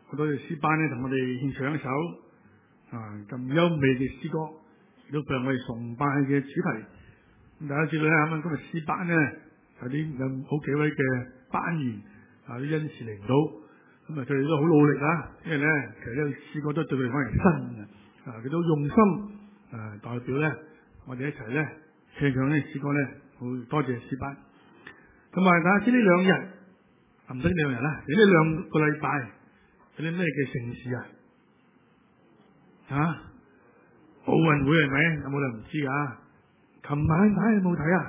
好多嘅詩班咧同我哋獻上一首咁優美嘅詩歌，亦都作為我哋崇拜嘅主題。咁大家知道咧，啱啱今日詩班咧有好幾位嘅班員啲恩賜嚟唔到，咁佢哋都好努力啊，因為咧其實呢個詩歌都對佢哋可能新嘅，佢都用心代表咧我哋一齊咧唱唱呢詩歌咧，好多謝詩班。咁大家知呢兩日唔使2日啦，呢2個禮拜有啲咩嘅盛事奧運會係咪？有冇人唔知噶？琴晚睇有冇睇啊？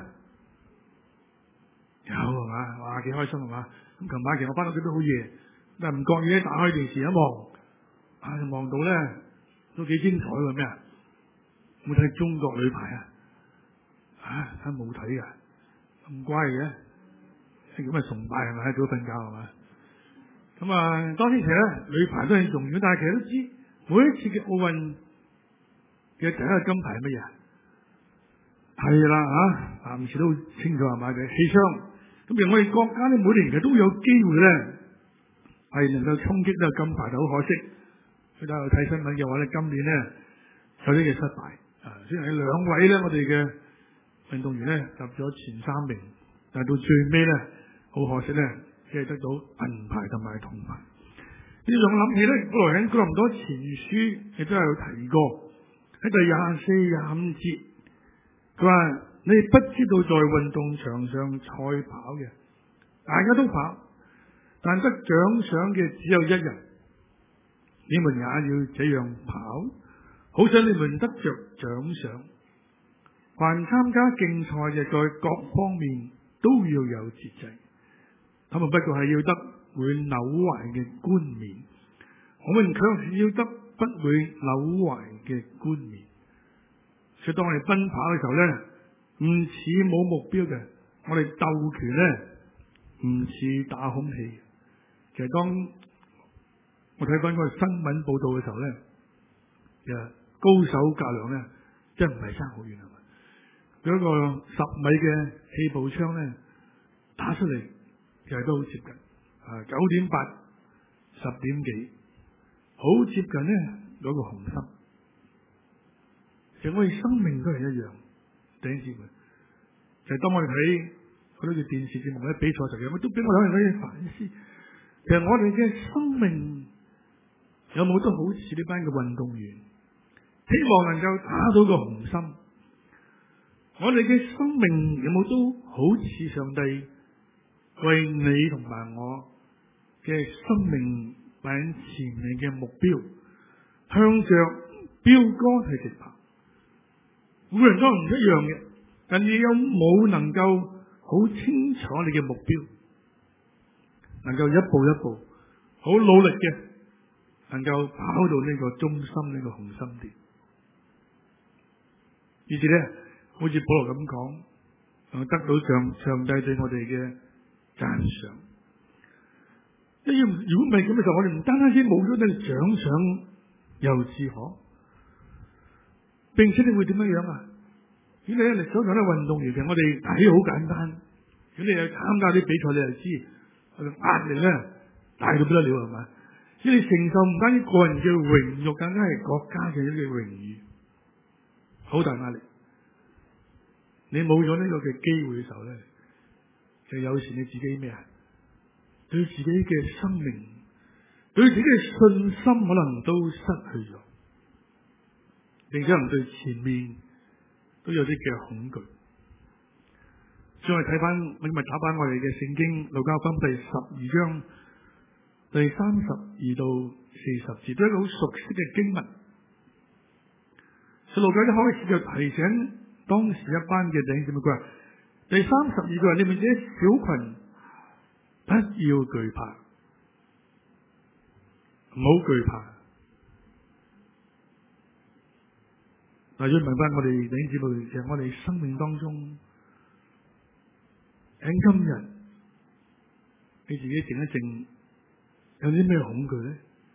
有係嘛？哇，幾開心係嘛？咁琴晚其實我翻屋企都好夜，但係唔覺意咧打開電視一望，就望到咧都幾精彩喎咩啊？有冇睇中國女排啊？睇冇睇噶？咁乖嘅，咁咪崇拜係咪？早瞓覺係嘛？咁當然其實女排都係重要，但係其實都知每一次嘅奧運嘅第一個金牌係乜嘢？係啦唔少都好清楚係咪？就係氣槍。咁而我哋國家咧，每年其實都有機會咧係能夠衝擊呢個金牌，就好可惜。大家睇新聞嘅話咧，今年咧有啲嘅失敗。雖然係2位咧，我哋嘅運動員咧入咗前3名，但係到最尾咧，好可惜咧，只係得到銀牌同埋銅牌。呢樣諗起咧，後來喺哥林多前書亦都有提過，喺第24、25節，佢話你不知道在運動場上賽跑嘅，大家都跑，但得獎賞嘅只有1人。你們也要這樣跑，好使你們得着獎賞。凡參加競賽嘅，在各方面都要有節制。他們不過係要得會朽壞嘅冠冕，我們卻是要得不會朽壞嘅冠冕。所以當我哋奔跑嘅時候咧，唔似冇目標嘅，我哋鬥拳咧唔似打空氣。其實當我睇翻嗰個新聞報道嘅時候咧，其實高手格量咧真係唔係差好遠係嘛？佢一個10米嘅氣步槍咧打出嚟，其實都好接近9.8、10點幾，好接近咧嗰個紅心。其實我哋生命都係一樣，弟兄姊妹，就係當我哋睇嗰啲嘅電視節目或者比賽時，我都俾我有啲反思。其實我哋嘅生命有冇都好似呢班嘅運動員，希望能夠打到個紅心。我哋嘅生命有冇都好似上帝為你同埋我嘅生命擺喺前面嘅目標，向着標杆去直跑。每人都唔一樣嘅，但你有冇能夠好清楚你嘅目標，能夠一步一步好努力嘅，能夠跑到呢個中心呢個紅心點，於是咧，好似保羅咁講，得到上帝對我哋嘅讚賞。如果唔係咁嘅時候，我哋唔單單止冇咗呢個獎賞，又自可，並且你會點樣啊？如果你手上啲運動員，其實我哋睇好簡單。如果你去參加啲比賽，你就知個壓力咧大到不得了係嘛？因為你承受唔單止個人嘅榮譽，更加係國家嘅一個榮譽，好大壓力。你冇咗呢個嘅機會嘅時候咧，就有時你自己咩啊？對自己嘅生命，對自己嘅信心，可能都失去咗，並且可能對前面都有啲嘅恐懼。再睇翻，今日打翻我哋嘅聖經路加福音第12章第32到40節，都係一個好熟悉嘅經文。路加一開始就提醒當時一班嘅弟兄姊妹，佢話第32句話：你們這小群不要懼怕，唔好懼怕。嗱，要明白我哋弟兄姊妹，其實我哋生命當中喺今日，你自己靜一靜，有啲咩恐懼咧？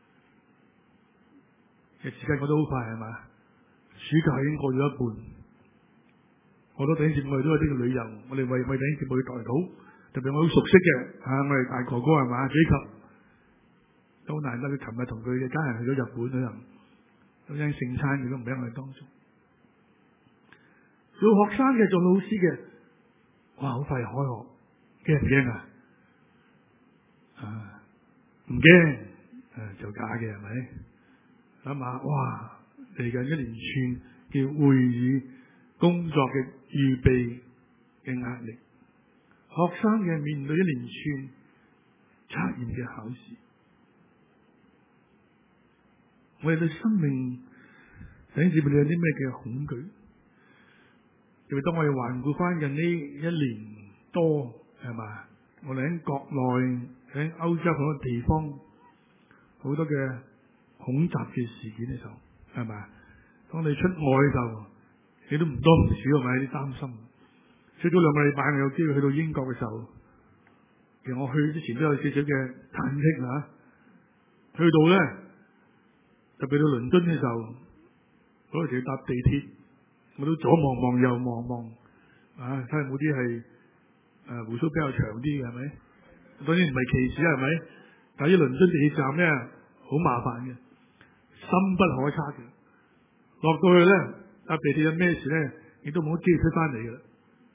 其實時間過得好快係嘛？暑假已經過咗一半，好多弟兄姊妹都有啲嘅旅遊，我哋為弟兄姊妹去代禱，特別我好熟悉嘅我哋大哥哥係嘛，幾及都好難得。佢琴日同佢嘅家人去咗日本旅行，有陣聖餐佢都唔喺我哋當中。做學生嘅、做老師嘅，哇！好快開學，驚唔驚啊？唔驚，就假嘅係咪？諗下，哇！嚟緊一連串嘅會議、工作嘅預備嘅壓力，學生嘅面對一連串測驗嘅考試，我哋對生命，甚至乎你有啲咩嘅恐懼？特別當我哋環顧翻近呢一年多，係嘛？我哋喺國內、喺歐洲好多地方，好多嘅恐襲嘅事件嘅時候，係咪？當你出外嘅時候，你都唔多唔少係咪有啲擔心？出咗2個禮拜，我有機會去到英國嘅時候，其實我去之前都有少少嘅忐忑啊。去到咧，特別到倫敦嘅時候，嗰陣時要搭地鐵，我都左望望右望望，睇下冇啲係鬍鬚比較長啲嘅係咪？當然唔係歧視係咪？但係啲倫敦地鐵站咧好麻煩嘅，深不可測嘅。落到去咧搭地鐵有咩事咧，亦都冇機會出翻嚟嘅。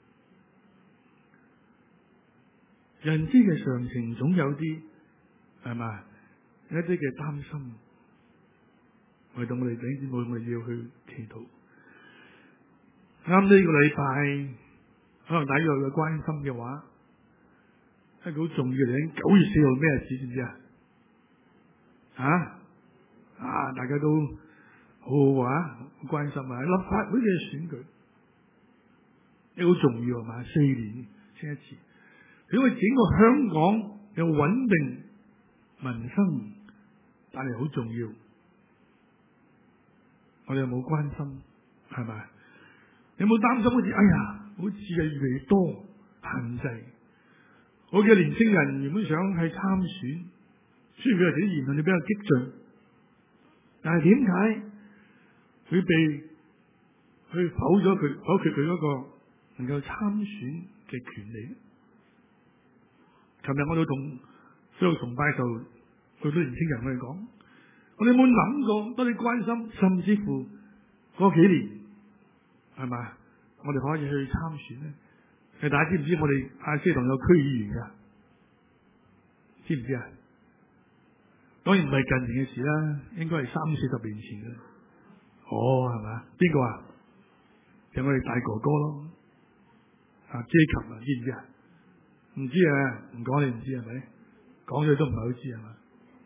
人之嘅常情總有啲係嘛，一啲嘅擔心，為到我哋弟兄姊妹，我哋要去祈禱。啱呢個禮拜，可能大家有關心嘅話，一個好重要嘅喺9月4號咩日子知唔知啊？大家都好關心啊！立法會嘅選舉，一個好重要係嘛，4年先一次，因為整個香港嘅穩定民生帶嚟好重要。我哋有冇關心係咪？有冇擔心好似好似係越嚟越多限制？我嘅年青人原本想係參選，雖然佢有啲言論比較激進，但係點解佢被去否決佢嗰個能夠參選嘅權利？琴日我都同所有崇拜就好多年青人我哋講，我哋有冇諗過多啲關心，甚至乎嗰幾年係咪我哋可以去參選咧？大家知唔知我哋亞西堂有區議員噶？知唔知啊？當然唔係近年嘅事啦，應該係30-40年前嘅。係咪？邊個啊？就我哋大哥哥咯，Jacob啊，知唔知啊？唔知啊，唔講你唔知係咪？講咗都唔係好知係嘛？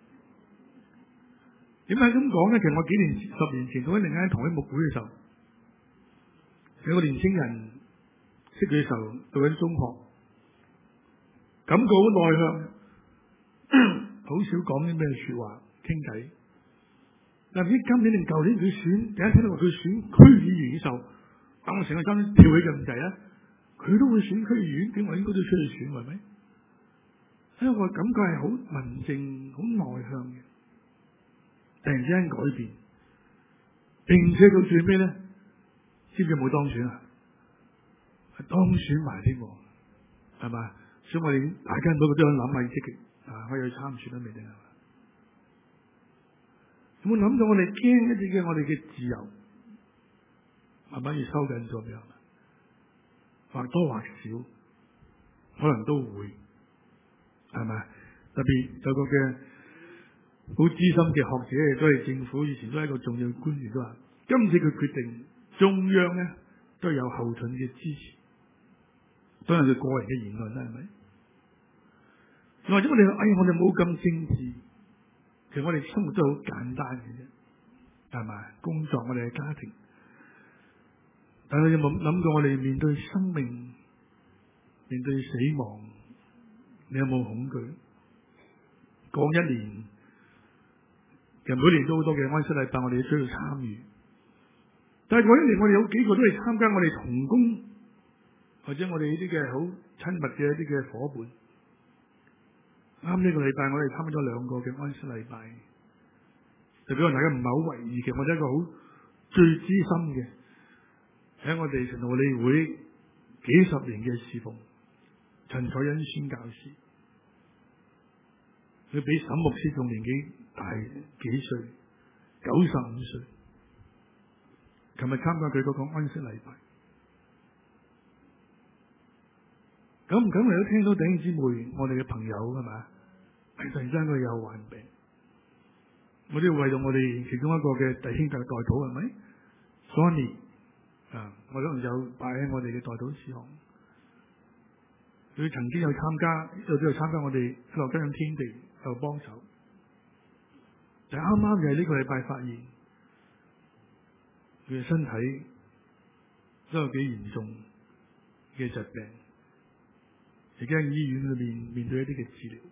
點解咁講咧？其實我10年前到喺另一間同一牧會嘅時候，有個年青人識佢嘅時候讀緊中學，感覺好內向，好少講啲咩說話傾偈。但唔知今年定舊年佢選，第一聽到話佢選區議員嘅時候，等我成個心跳起咁滯啊！佢都會選區議員，點我應該都出去選係咪？因為我感覺係好文靜、好內向嘅，突然之間改變，並且到最尾咧，知唔知有冇當選啊？係當選埋添，係嘛？所以我哋大家都想諗下積極可以去參選都未定係嘛？有冇諗到我哋驚一啲嘅我哋嘅自由慢慢要收緊咗咁樣？或多或少可能都會係咪？特別有個嘅好資深嘅學者，亦都係政府以前都係一個重要官員，都話今次佢決定中央咧都有後盾嘅支持，當然佢個人嘅言論啦，係咪？或者我哋冇咁政治，其實我哋生活都好簡單嘅啫，係咪？工作我哋嘅家庭，但係有冇諗過我哋面對生命、面對死亡，你有冇恐懼？過一年，其實每年都好多嘅安息禮拜，我哋都需要參與。但係過一年，我哋有幾個都係參加我哋同工，或者我哋呢啲嘅好親密嘅一啲嘅伙伴。啱呢個禮拜，我哋參加咗2個嘅安息禮拜，就俾我大家唔係好為意嘅，我哋一個好最資深嘅喺我哋神道理會幾十年嘅侍奉陳彩欣宣教士， 佢比沈牧師仲年紀大幾歲，95歲。琴日參加佢嗰個安息禮拜，久唔久我都聽到弟兄姊妹，我哋嘅朋友係咪？突然間佢有患病，我都要為到我哋其中一個嘅弟兄代禱，係咪 ？Sonny 我可能有擺喺我哋嘅代禱事項。佢曾經有參加，都有參加我哋樂根恩天地有幫手，但啱啱又係呢個禮拜發現佢嘅身體都有幾嚴重嘅疾病，而家喺醫院裏面對一啲嘅治療。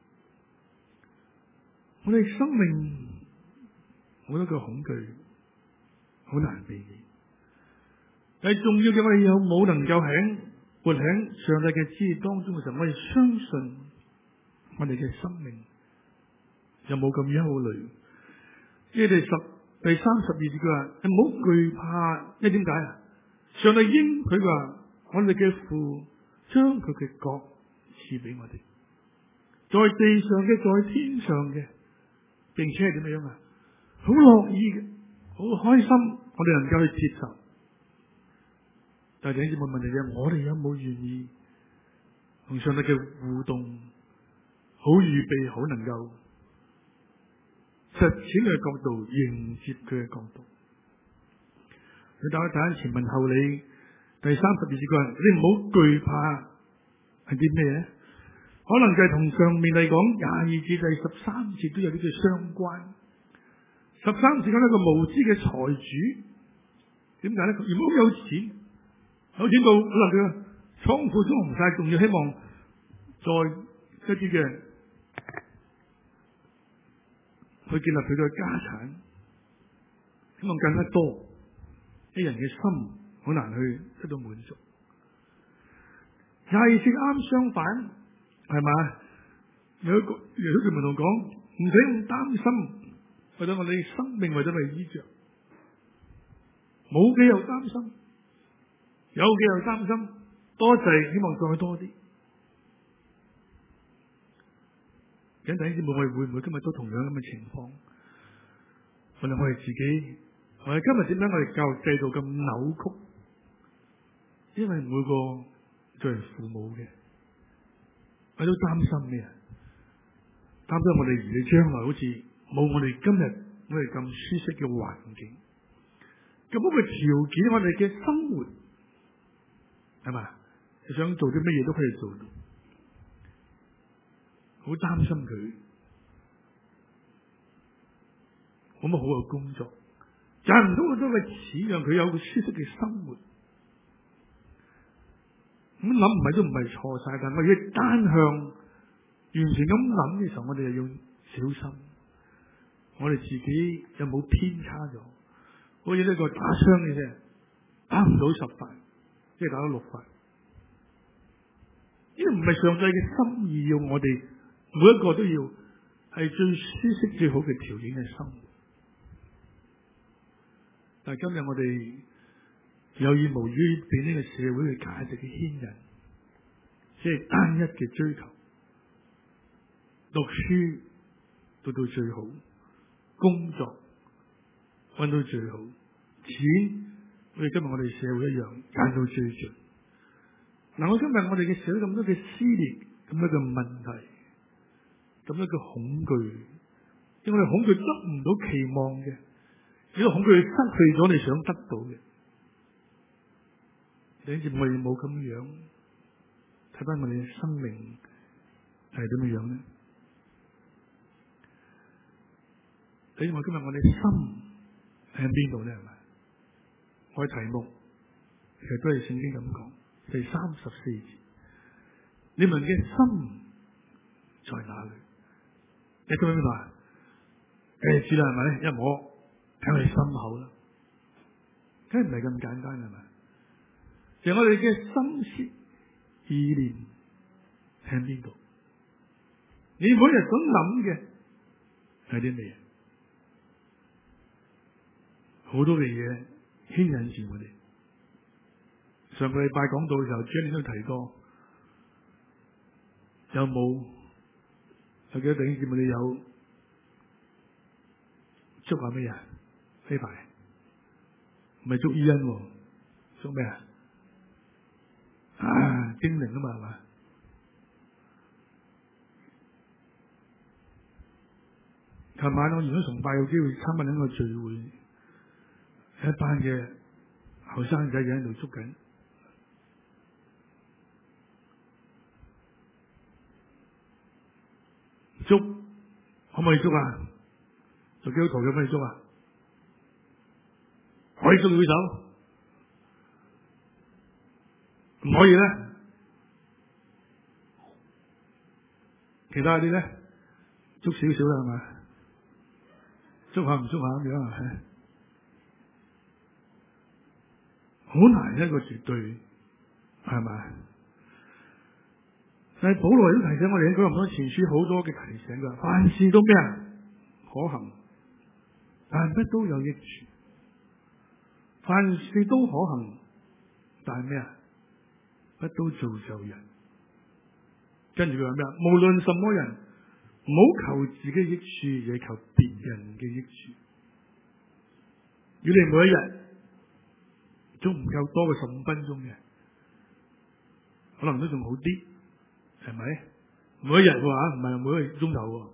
我哋生命好多嘅恐懼，好難避免。但係重要嘅，我哋有冇能夠活喺上帝嘅旨意當中嘅時候，我哋相信我哋嘅生命有冇咁憂慮。呢第32節佢話：你唔好懼怕，因為點解啊？上帝應佢話：我哋嘅父將佢嘅國賜俾我哋，在地上嘅，在天上嘅，並且係點樣啊？好樂意嘅，好開心，我哋能夠去接受。但係第一個問題就係，我哋有冇願意同上帝嘅互動，好預備，好能夠實踐嘅角度迎接佢嘅角度。佢大家前文後理，第32節佢話：你唔好懼怕，係啲咩咧？可能就係同上面嚟講22節第13節都有啲嘅相關。13節講一個無知嘅財主，點解咧？佢原本好有錢。有錢到可能佢倉庫裝唔晒，仲要希望再一啲嘅去建立佢嘅家產，希望更加多。啲人嘅心好難去得到滿足。22節啱相反，係咪？有一句文同講，唔使咁擔心，為咗我哋生命，為咗我哋衣着，冇嘅又擔心。有嘅又擔心，多謝希望再多啲。咁弟兄姊妹，我哋會唔會今日都同樣咁嘅情況？我哋自己，我哋今日點解我哋教育制度咁扭曲？因為每個作為父母嘅，我都擔心咩啊？擔心我哋兒女將來好似冇我哋今日我哋咁舒適嘅環境，咁好嘅條件，我哋嘅生活。係嘛？你想做啲乜嘢都可以做到，好擔心佢冇乜好嘅工作，賺唔到好多嘅錢，讓佢有個舒適嘅生活。咁諗唔係都唔係錯晒，但係我哋要單向完全咁諗嘅時候，我哋又要小心，我哋自己有冇偏差咗？好似呢個打槍嘅啫，打唔到10發。即係打咗6發，呢個唔係上帝嘅心意，要我哋每一個都要係最舒適、最好嘅條件嘅生活。但係今日我哋有意無意俾呢個社會嘅價值嘅牽引，即係單一嘅追求，讀書讀到最好，工作搵到最好，錢。好似今日我哋社會一樣，揀到最盡。嗱，我今日我哋嘅社會咁多嘅撕裂，咁多嘅問題，咁多嘅恐懼，因為我哋恐懼得唔到期望嘅，呢個恐懼失去咗你想得到嘅。你似我哋冇咁樣，睇翻我哋嘅生命係點樣咧？你我今日我哋心喺邊度咧？係咪？我嘅題目其實都係聖經咁講，第34節，你們嘅心在哪裏？你明唔明白？知啦，係咪？一摸梗係心口啦，梗係唔係咁簡單，係咪？其實我哋嘅心思意念喺邊度？你每日所諗嘅係啲咩？好多嘅嘢牽引住我哋。上個禮拜講到嘅時候，Jenny都提過，有冇有幾多弟兄姊妹你有捉下乜嘢？呢排唔係捉伊恩喎，捉咩啊？精靈啊嘛，係嘛？琴晚我完咗崇拜，有機會參加一個聚會，一班嘅後生仔喺度捉緊。捉可唔可以捉啊？做基督徒可唔可以捉啊？可以捉舉手，唔可以咧？其他啲咧，捉少少啦，係嘛？捉下唔捉下咁樣啊？好難一個絕對，係咪？但係保羅都提醒我哋喺哥林多前書好多嘅提醒噶，凡事都咩啊？可行，但不都有益處。凡事都可行，但係咩啊？不都造就人。跟住佢話咩啊？無論什麼人，唔好求自己益處，也求別人嘅益處。如果你每一日都唔夠多過15分鐘嘅，可能都仲好啲，係咪？每一日嘅話，唔係每一個鐘頭喎。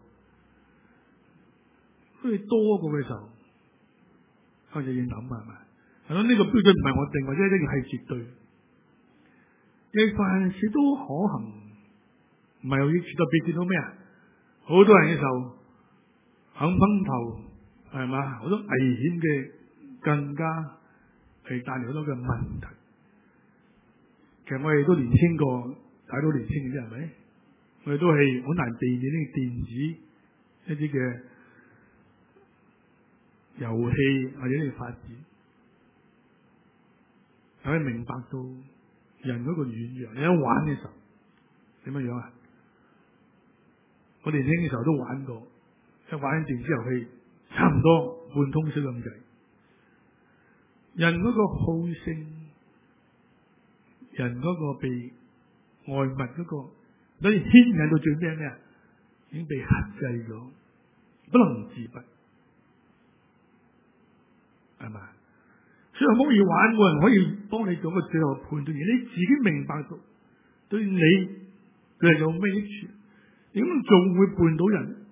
如果你多過嘅時候，開始要諗係咪？係咯，呢個標準唔係我定，或者一定係絕對。你凡事都可行，唔係有益處，特別見到咩啊？好多人嘅時候肯崩頭，係嘛？好多危險嘅，更加係帶嚟好多嘅問題。其實我哋都年輕過，大家都年輕嘅啫，係咪？我哋都係好難避免呢個電子一啲嘅遊戲或者呢個發展。可以明白到人嗰個軟弱，你一玩嘅時候點樣樣啊？我年輕嘅時候都玩過，一玩電子遊戲，差唔多半通宵咁滯。人嗰個好勝，人嗰個被外物嗰個所以牽引到最咩啊？已經被克制咗，不能自拔，係咪？所以唔可以玩，冇人可以幫你做個最後判斷，而你自己明白到對你佢係有咩益處，你咁做會絆到人。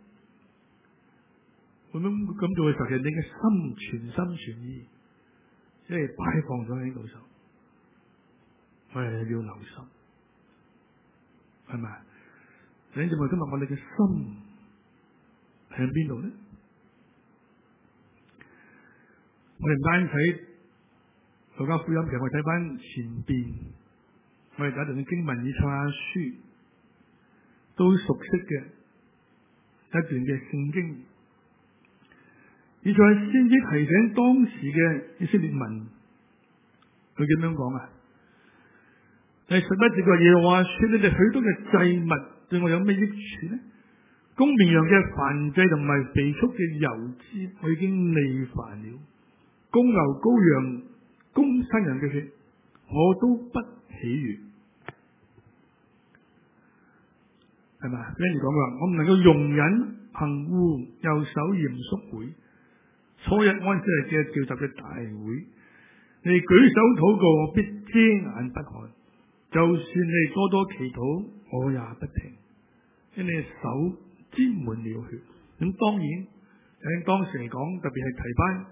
咁做嘅時候，其實你嘅心全心全意，即係擺放咗喺度時候，我哋要留心，係咪？你認為今日我哋嘅心喺邊度咧？我哋唔單睇路加福音，其實我哋睇翻前邊，我哋睇一段經文以賽亞書都熟悉嘅一段嘅聖經。以賽亞先知提醒當時嘅以色列民，佢點樣講啊？第11節嘅耶和華說：你哋許多嘅祭物對我有咩益處呢？公綿羊嘅燔祭同埋肥畜嘅油脂，我已經膩煩了。公牛羔羊公山人嘅血，我都不喜悅，係咪？跟住講話，我唔能夠容忍行污，右手嚴肅會，初一安息日嘅召集嘅大會，你舉手禱告，我必遮眼不看；就算你多多祈禱，我也不聽，因為你手沾滿了血。咁當然喺當時嚟講，特別係提翻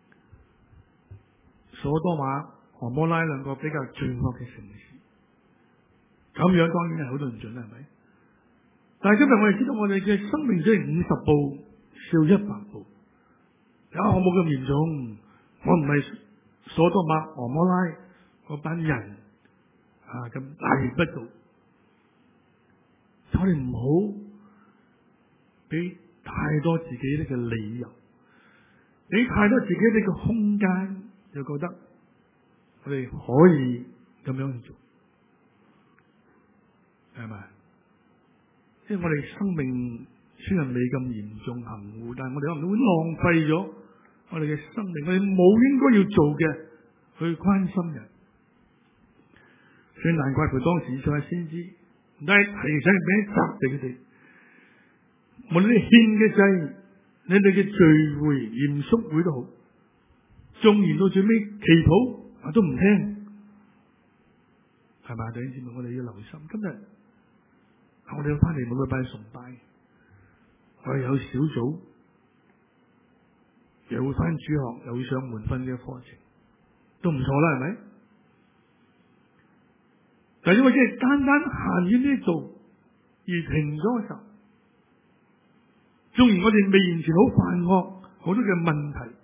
所多瑪、俄摩拉兩個比較罪惡嘅城市，咁樣當然係好多人準啦，係咪？但係今日我哋知道，我哋嘅生命雖然50步笑100步，我冇咁嚴重，我唔係所多瑪、俄摩拉嗰班人咁大逆不道，我哋唔好俾太多自己呢個理由，俾太多自己呢個空間，就覺得我哋可以咁樣去做，係咪？即係我哋生命雖然未咁嚴重行污，但係我哋可能會浪費咗我哋嘅生命，我哋冇應該要做嘅去關心人，所以難怪佢當時以賽亞先知唔單係提醒俾責備佢哋， 無論你獻嘅祭，你哋嘅聚會、嚴肅會都好，縱然到最尾祈禱都唔聽，係咪？弟兄姊妹，我哋要留心。今日我哋翻嚟每個禮拜崇拜，我哋有小組，又會翻主學，又會上門訓嘅課程，都唔錯啦，係咪？但係因為即係單單行於呢度而停咗嘅時候，縱然我哋未完全好犯惡，好多嘅問題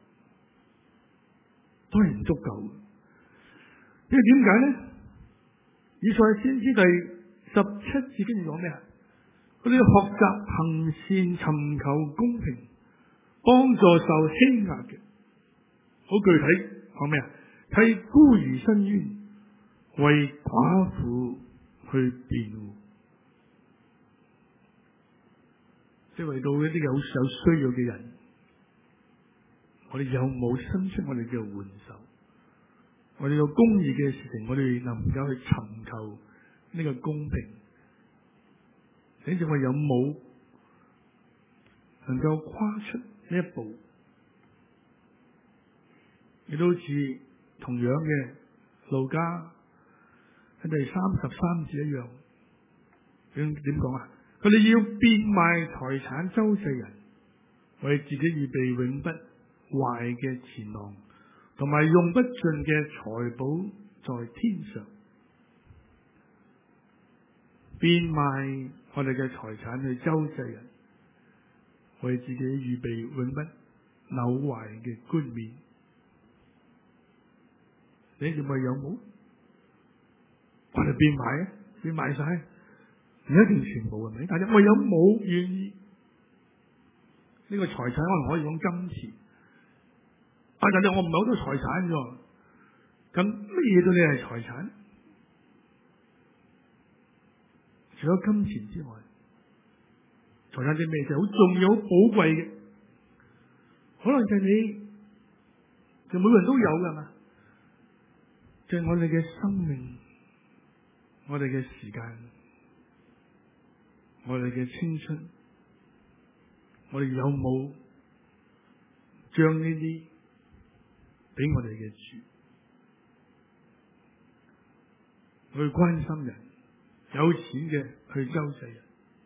都係唔足夠嘅。因為點解咧？以賽亞先知第17節跟住講咩啊？佢哋要學習行善，尋求公平，幫助受欺壓嘅。好具體講咩啊？替孤兒伸冤，為寡婦去辯護，即係為到一啲有需要嘅人，我哋有冇伸出我哋嘅援手？我哋有公義嘅事情，我哋能夠去尋求呢個公平。甚至我有冇能夠跨出呢一步？亦都好似同樣嘅路加喺第33節一樣，點講啊？佢哋要變賣財產周濟人，為自己預備永不壞嘅錢囊，同埋用不盡嘅財寶在天上。變賣我哋嘅財產去周濟人，為自己預備永不朽壞嘅冠冕。你哋咪有冇？我哋變賣啊，變賣晒，唔一定全部係咪？但係我有冇願意？呢個財產可能可以講金錢，但係我唔係好多財產啫。咁乜嘢對你係財產？除咗金錢之外，財產啲咩就好重要、好寶貴嘅，可能就係你，就每個人都有噶嘛。就係我哋嘅生命，我哋嘅時間，我哋嘅青春，我哋有冇將呢啲俾我哋嘅主去關心人？有錢嘅去周濟人。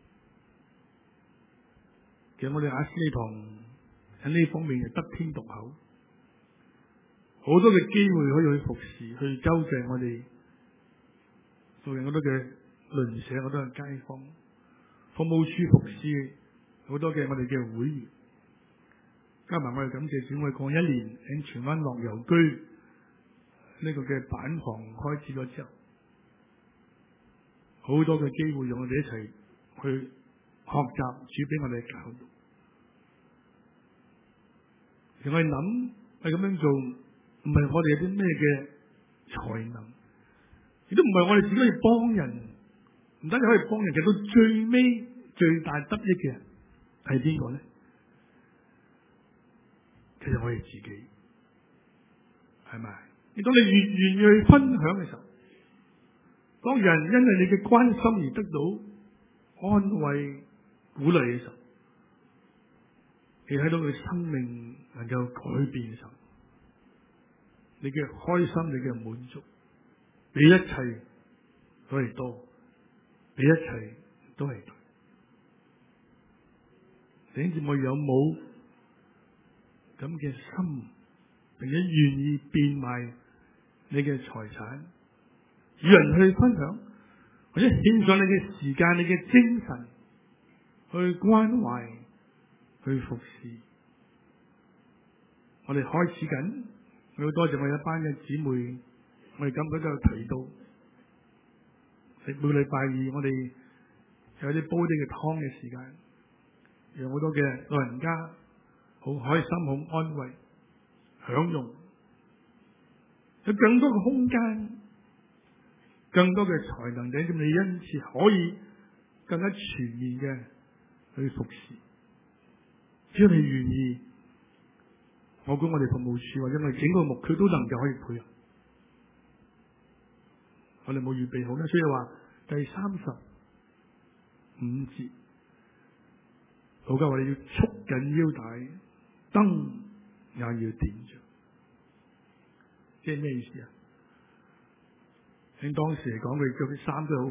其實我哋亞斯理堂喺呢方面係得天獨厚，好多嘅機會可以去服侍、去周濟我哋附近好多嘅鄰舍、好多嘅街坊，服務處服侍好多嘅我哋嘅會員，加埋我哋感謝主，我哋過一年喺荃灣樂遊居呢個嘅板房開始咗之後，好多嘅機會讓我哋一齊去學習主俾我哋嘅教育。而我哋諗係咁樣做，唔係我哋有啲咩嘅才能，亦都唔係我哋自己可以幫人，唔單止可以幫人，其實到最尾最大得益嘅人係邊個咧？其實我哋自己，係咪？而當你願意去分享嘅時候，當人因為你嘅關心而得到安慰、鼓勵嘅時候，你睇到佢生命能夠改變嘅時候，你嘅開心、你嘅滿足，比一切都係多，比一切都係大。弟兄姊妹有冇咁嘅心，並且願意變賣你嘅財產，與人去分享，或者獻上你嘅時間、你嘅精神去關懷、去服侍？我哋開始緊，我要多謝我一班嘅姊妹，我哋今日都有提到，每個禮拜二我哋有啲煲啲嘅湯嘅時間，有好多嘅老人家好開心、好安慰、享用，有更多嘅空間，更多嘅才能，等你因此可以更加全面嘅去服侍。只要你願意，我估我哋服務處或者我哋整個牧區都能夠可以配合。我哋冇預備好咧，所以話第35節， 路加話你要束緊腰帶，燈也要點着。即係咩意思啊？喺當時嚟講，佢着啲衫都係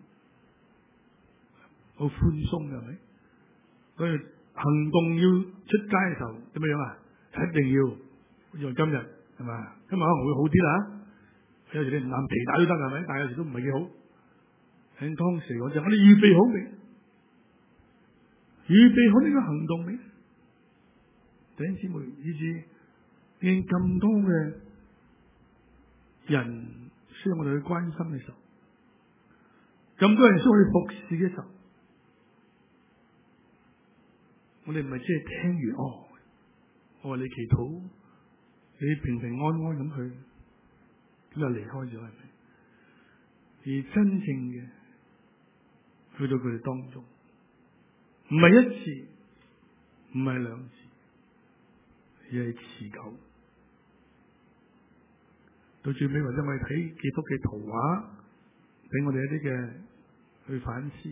好寬鬆嘅，係咪？所以行動要出街嘅時候點樣啊？一定要好似今日係嘛？今日可能會好啲啦。有時你唔攬皮帶都得係咪？但係有時都唔係幾好。喺當時嚟講就我哋預備好未？預備好呢個行動未？弟兄姊妹，以至見咁多嘅人需要我哋去關心嘅時候，咁多人需要我哋服侍嘅時候，我哋唔係只係聽完我話你祈禱，你平平安安咁去，咁就離開咗係咪？而真正嘅去到佢哋當中，唔係一次，唔係兩次，而係持久。到最尾或者我哋睇幾幅嘅圖畫，俾我哋一啲嘅去反思。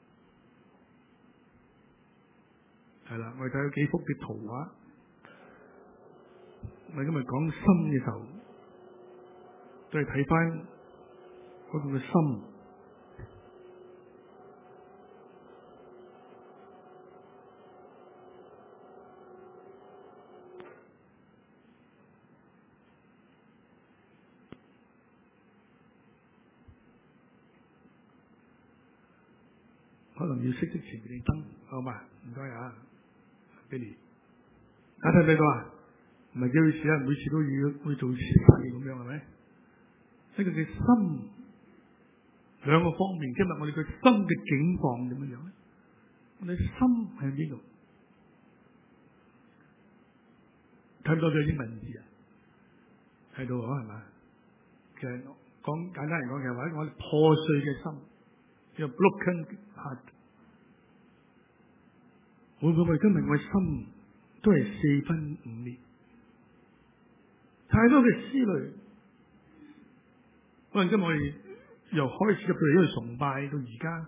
係啦，我哋睇到幾幅嘅圖畫。我哋今日講心嘅時候，都係睇翻嗰個嘅心。可能要熄熄前面嘅燈，好嘛？唔該啊 ，Billy， 大家睇唔睇到啊？唔係幾好事啊！每次都要去做慈善咁樣係咪？呢個嘅心兩個方面，今日我哋嘅心嘅境況點樣樣咧？我哋心喺邊度？睇唔到佢英文字啊？睇到係嘛？其實講簡單嚟講，其實話我哋破碎嘅心。叫 broken heart， 會唔會我哋今日我嘅心都係四分五裂？太多嘅思慮，可能今日我哋由開始入到嚟呢個崇拜到而家，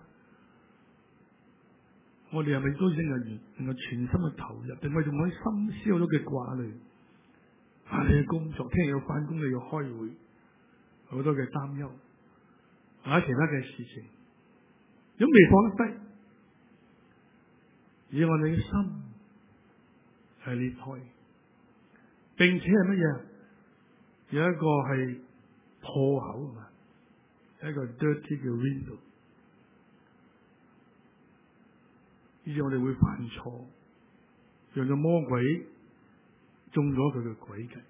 我哋係咪都能夠全心去投入？定係仲可以心思好多嘅掛慮？你嘅工作，聽日要返工，你要開會，好多嘅擔憂，或者其他嘅事情。都未放得低，而我哋嘅心係裂開，並且係乜嘢？有一個係破口啊嘛，一個 dirty 嘅 window， 以致我哋會犯錯，讓個魔鬼中咗佢嘅詭計。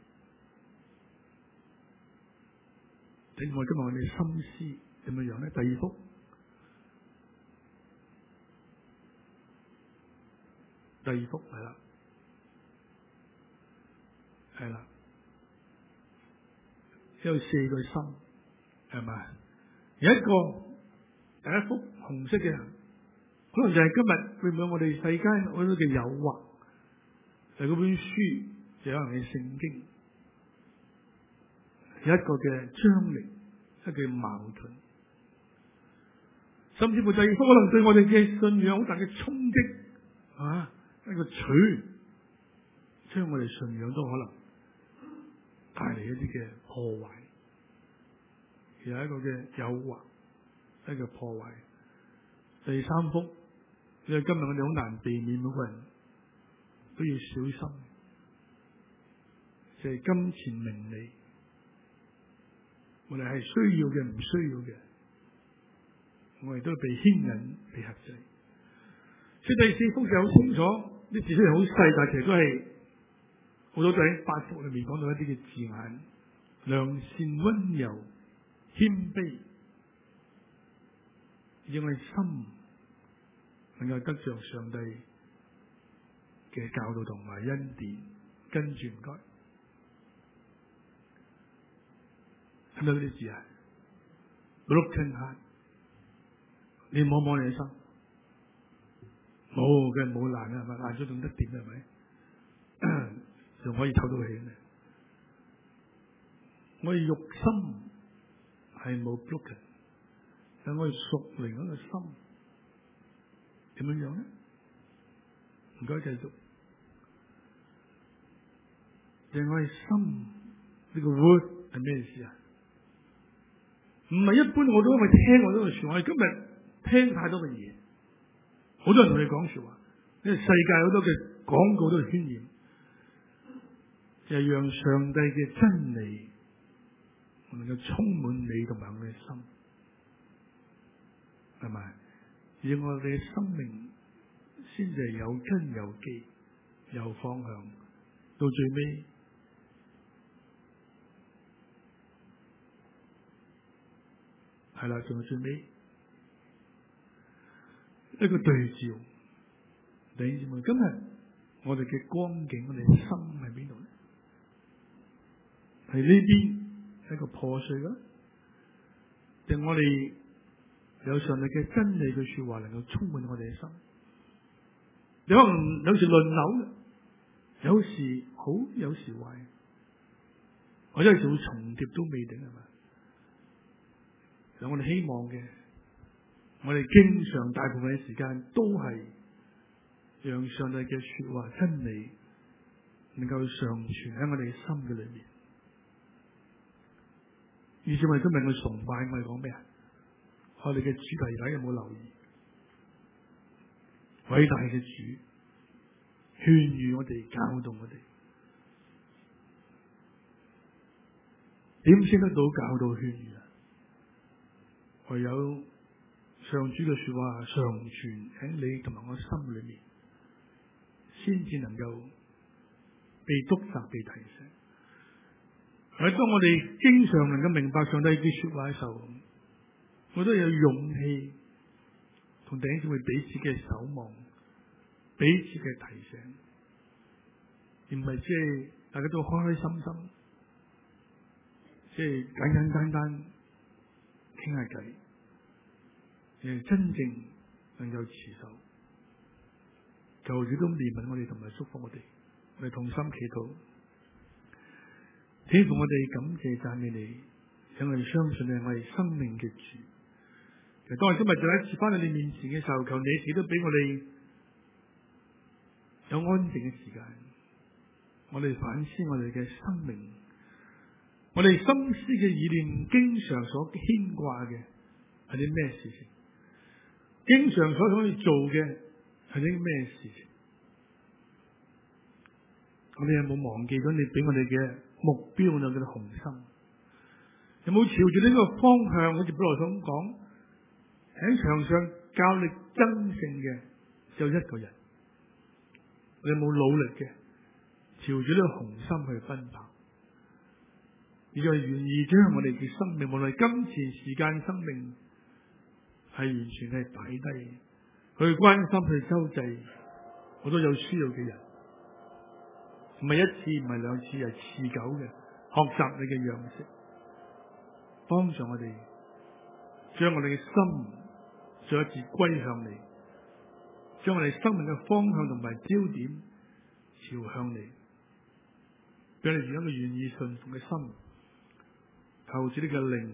另外今日我哋心思點樣樣咧？第二幅。第二幅係啦，係啦，有四個心，係咪？有一個第一幅紅色嘅，可能就係今日會唔會我哋世間好多嘅誘惑，就係嗰本書，就可能係聖經，有一個嘅張力，一個嘅矛盾，甚至乎第二幅可能對我哋嘅信仰好大嘅衝擊啊！一個錘將我哋信仰都可能帶嚟一啲嘅破壞，有一個嘅誘惑，一個破壞。第三幅，因為今日我哋好難避免，每個人都要小心，就係金錢名利，我哋係需要嘅，唔需要嘅，我哋都被牽引、被轄制。所以第四幅就好清楚。啲字雖然好細，但係其實都係好多都喺八福裏面講到一啲嘅字眼，良善、溫柔、謙卑，因為心能夠得着上帝嘅教導同埋恩典，跟住唔該，係咪嗰啲字啊 ？Broken heart， 你摸摸你嘅心。冇嘅冇爛啊，係咪爛咗仲得點係咪？仲可以透到氣咩？我哋肉心係冇 broken， 但我哋屬靈嗰個心點樣樣咧？ 唔該繼續。另外心呢個 word 係咩意思啊？唔係一般我都因為聽我都係說話，我哋今日聽太多嘅嘢，好多人同你講說話，因為世界好多嘅廣告都係渲染，就係讓上帝嘅真理能夠充滿你同埋我嘅心，係咪？而我哋嘅生命先至係有根有基有方向，到最尾係啦，仲有最尾一個對照。弟兄姊妹，今日我哋嘅光景，我哋嘅心喺邊度咧？係呢邊係一個破碎嘅，定我哋有上帝嘅真理嘅說話能夠充滿我哋嘅心？你可能有時輪流，有時好，有時壞，或者有時會重疊都未定，係咪？我哋希望嘅，我哋經常大部分嘅時間都係讓上帝嘅說話真理能夠常存喺我哋心嘅裏面。而且我哋今日嘅崇拜，我哋講咩啊？我哋嘅主題大家有冇留意？偉大嘅主勸喻我哋，教導我哋，點先得到教導勸喻啊？唯有上主嘅說話常存喺你同埋我心裏面，先至能夠被督責、被提醒。喺當我哋經常能夠明白上帝嘅說話嘅時候，我都有勇氣同弟兄姊妹彼此嘅守望、彼此嘅提醒，而唔係即係大家都開開心心，即係簡簡單單傾下偈，真正能夠持守。求主都憐憫我哋同埋祝福我哋，我哋同心祈禱。天父，我哋感謝讚美你，因為相信你係我哋生命嘅主。其實當我今日再一次翻到你面前嘅時候，求你亦都俾我哋有安靜嘅時間，我哋反思我哋嘅生命，我哋心思嘅意念，經常所牽掛嘅係啲咩事情？經常所可以做嘅係啲咩事情？我哋有冇忘記咗你俾我哋嘅目標，有嘅雄心？有冇朝住呢個方向？好似保羅所講，喺場上較力爭勝嘅只有一個人。我哋有冇努力嘅朝住呢個雄心去奔跑？而係願意將我哋嘅生命，無論金錢、時間、生命，係完全係擺低，去關心、去周濟好多有需要嘅人，唔係一次，唔係兩次，係持久嘅學習你嘅樣式，幫助我哋將我哋嘅心再一次歸向你，將我哋生命嘅方向同埋焦點朝向你，俾我哋有一個願意順服嘅心，求主呢個靈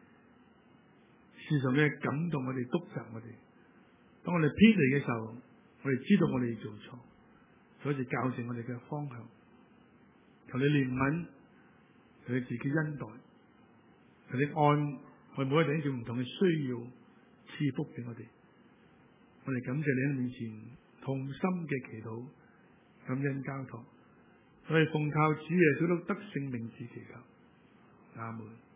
時常嘅感動我哋，督責我哋。當我哋偏離嘅時候，我哋知道我哋做錯，所以校正我哋嘅方向。求你憐憫，求你自己恩待，求你按我哋每一個弟兄唔同嘅需要賜福俾我哋。我哋感謝你喺面前同心嘅祈禱，感恩交託，我哋奉靠主耶穌基督得勝名字祈求，阿門。